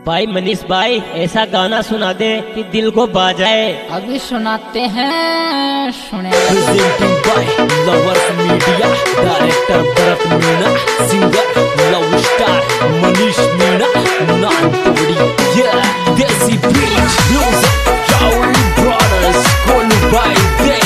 भाई मनीष भाई ऐसा गाना सुना दे कि दिल को बाजाए। अभी सुनाते हैं, सुने। Presenting by Lovers Media, Director Bharat Meena, Singer Love Star Manish Meena, Nantodi, yeah, Desi Beach, Music, Raul Brothers, Kolu by Day.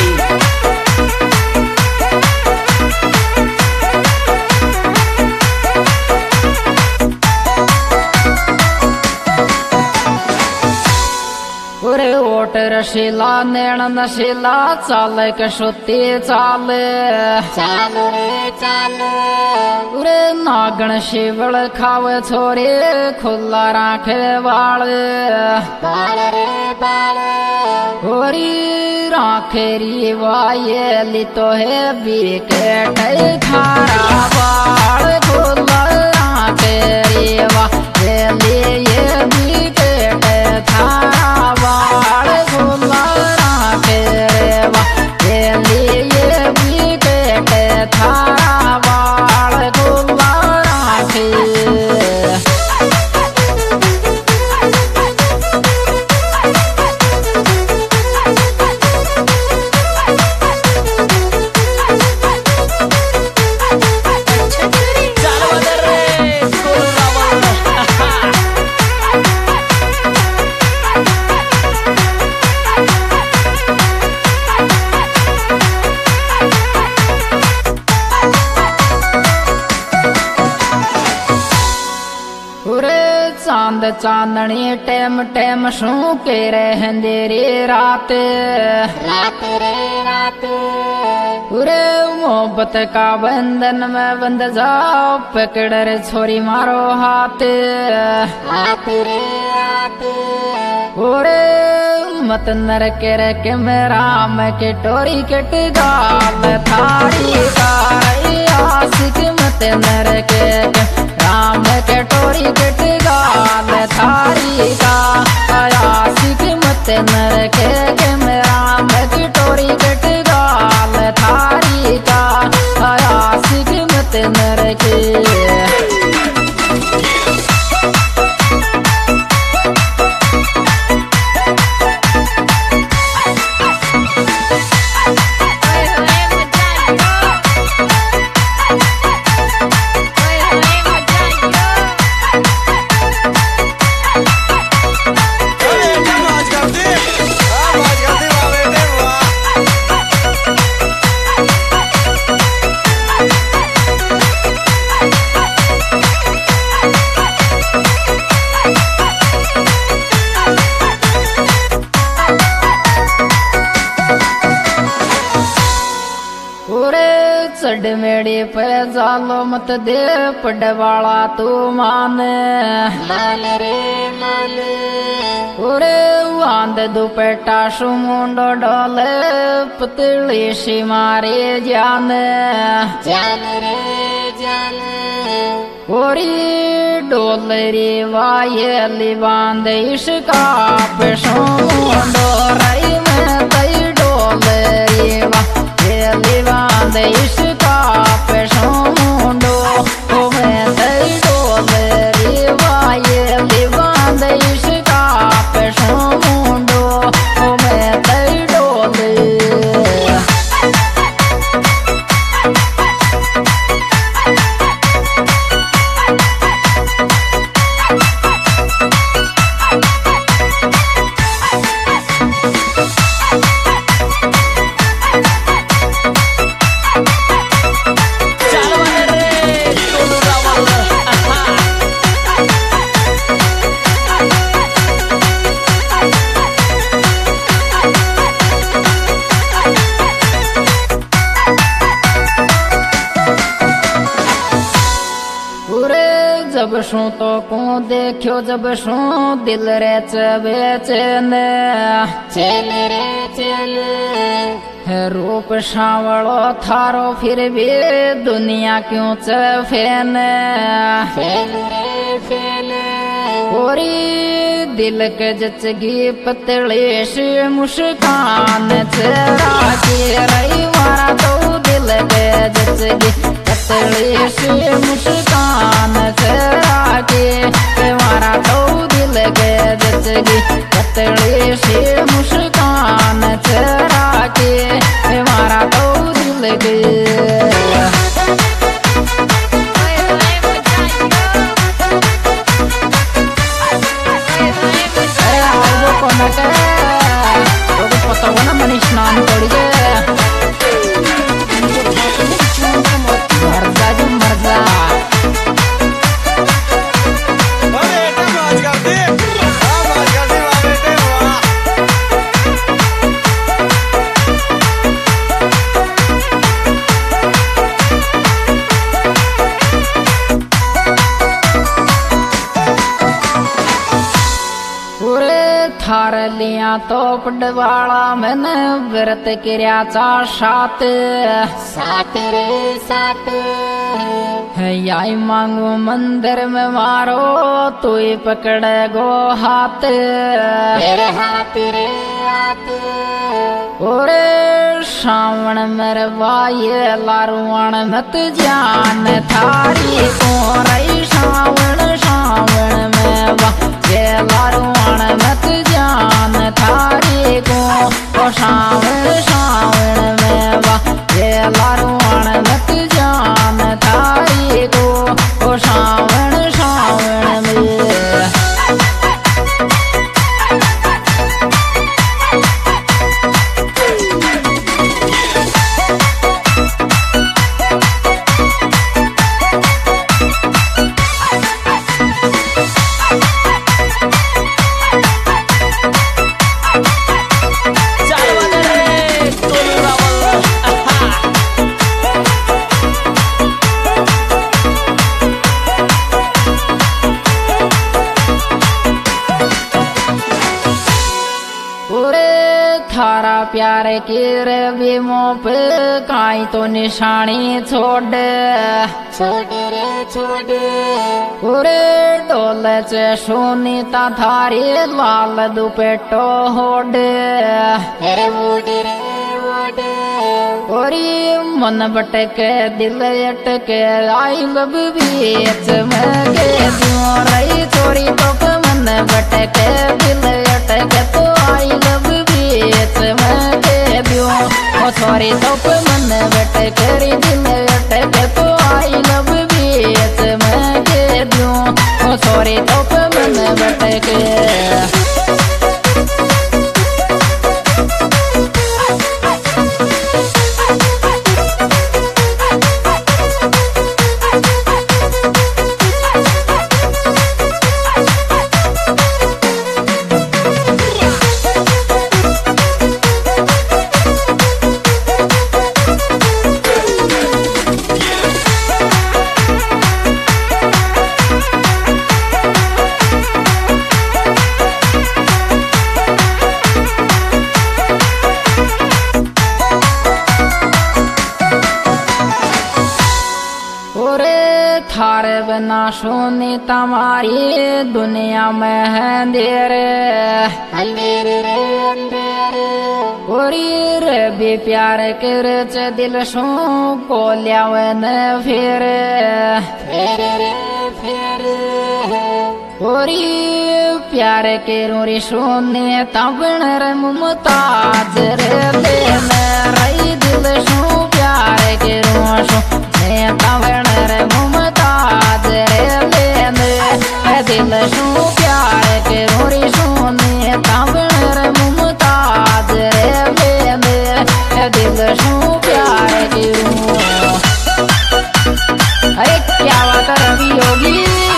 उरे ओट रशीला नैन नशीला चाल कशोती चाल चाल रे चाल। उरे नागण शिवल खावे छोरे खुला राखे बाल बाल रे बाल। ओरी राखेरी वाये तो है बिकेट खारा बाल खुला राखेरी वाये ये बिकेट थारा चांद चांदनी टेम टेम शू के रहंदे रे रात रात रे रात। उरे मोहब्बत का बंधन में बंध जाओ पकड़ रे छोरी मारो हाथ हाथ रे हाथ। उरे मत नर के रे के मेरा मैं के टोरी कट गाल थारी कारी आशिक मत नर के राम के टोरी कट गाल थारी का आशिक मत नर के मेरा मैं की टोरी कट गाल थारी का आशिक मत नर के। चढ़ मेड़ी पे जालो मत दे पड़वाला तू मान मान रे मान। उरे आंद दुपट्टा सुमुंडो डोले पतली सी मारे जान जान रे जान। ओरी डोलरी वाये बांध इसका पे सुमुंडो रई में तई डोलरी वाये बांध इसका पे सुमुंडो में तई डोलरी वाये बांध इसका पे सुमुंडो में तई डोलरी। जब शू तो को देखो जब शू दिल रे चबे चैन चैन रे चैन। रूप सावड़ो थारो फिर भी दुनिया क्यों चफेन फेन रे फेन। ओरी दिल के जचगी पतली सी मुस्कान चेहरा की रही मारा तो दिल के जचगी पतली सी मुस्कान चेहरा की मारा तो दिल दिल के जचगी पतली सी मुस्कान चरा के मारा तो दिल के मनीष नाम तोड़ी मर्जा जो मर्जा थार लिया तो पडवाला मैंने व्रत किया चा सात सात रे सात आई मांगू मंदिर में मारो तू ही पकड़े गो हाथ तेरे हाथ रे हाथ ओरे श्रावण मेरे वाये लारुआण मत जान थारी को रही श्रावण श्रावण में वा ये लारुआण मत जान थारी को ओ श्रावण श्रावण में वा ये लारुआण मत जान थारी को ओ श्रावण श्रावण में थारा प्यार की रविमो पे काई तो निशानी छोड़ छोड़ रे छोड़ पूरे डोल चे सुनीता थारी लाल दुपेटो होड रे वोड रे वोड ओरी मन भटके दिल अटके आई लब बीच में के दियो रही चोरी तो मन भटके दिल अटके तो आई लब बीच में के दियो ओ सॉरी तो मन भटके रे दिल अटके तो आई लब बीच में के दियो ओ सॉरी तो मन भटके थारे बिना सोनी तमारी दुनिया में है अंधेरे अंधेरे रे अंधेरे ओरी रे भी प्यार कर च दिल सो को लियावे न फिर रे फिर ओरी प्यार के रोरी सोने तबन रे मुमताज रे लेन रही दिल सो प्यार के रोशो ने तबन रे मुमताज रे लेन दिल सो प्यार के रोरी सोने तबन रे मुमताज रे लेन दिल सो प्यार के अरे क्या बात है रवि योगी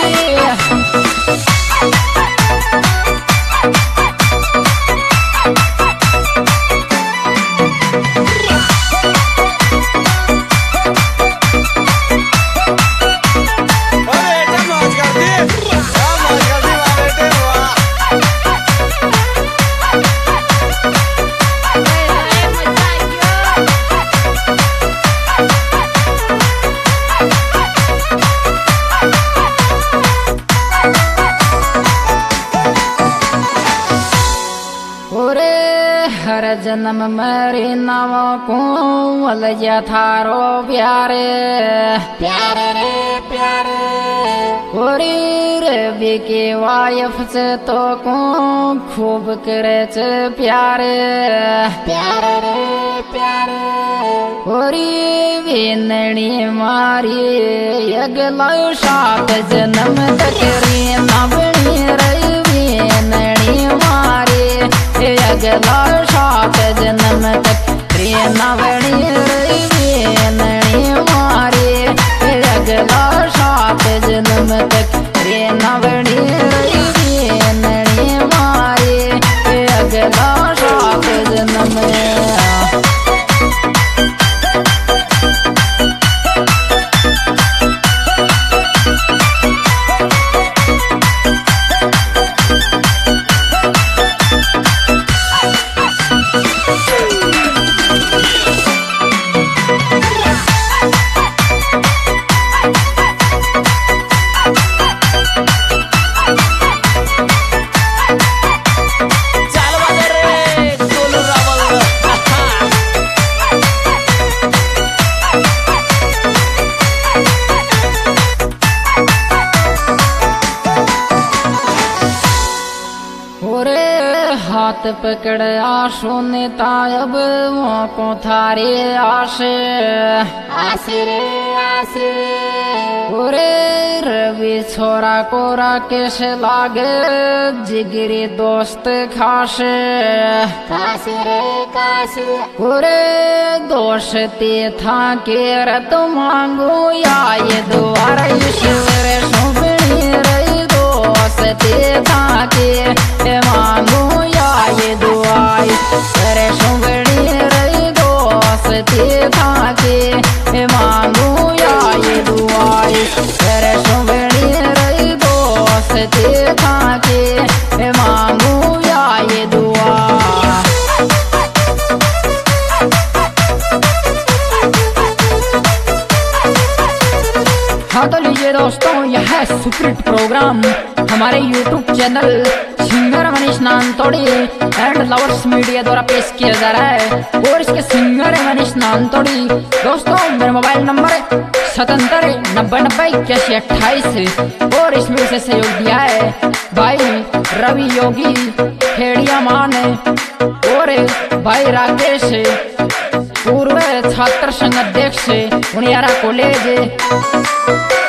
हर जन्म मेरे नाम को अलजा थारो प्यारे प्यारे रे प्यारे ओरी रवि के वाइफ से तो को खूब करे च प्यारे प्यारे रे प्यारे ओरी विनणी मारी अगला 7 जन्म तक रे नवणी रवि नणी मारी अगला 7 जन्म तक रे नवणी रवि नणी मारी अगला 7 जन्म तक रे नवणी रवि नणी मारी अगला 7 जन्म हाथ पकड़ आशो नेता अब को थारे आशे आशे रे आशे ओरे रवि छोरा कोरा कैसे लागे जिगरी दोस्त खासे कासे रे कासे ओरे दोस्ती था के रत मांगो या ये द्वार ईश्वर सुबनी रे दोस्ती था के मांगो ये दुआई रे सुगड़ी रे दोस्ती था के मांगू या ये दुआई रे सुगड़ी रे दोस्ती था के मांगू या ये दुआ हाँ तो लीजिए दोस्तों, यह है सुपरहिट प्रोग्राम हमारे YouTube channel singer Manish Nantodi and lovers media द्वारा पेश किया जा रहा है और इसके सिंगर है मनीष नानतोड़ी। दोस्तों मेरा मोबाइल नंबर है 7790908128 और इसमें से सहयोग दिया है भाई रवि योगी खेड़िया मान और भाई राकेश पूर्व छात्र संघ अध्यक्ष उनियारा कॉलेज।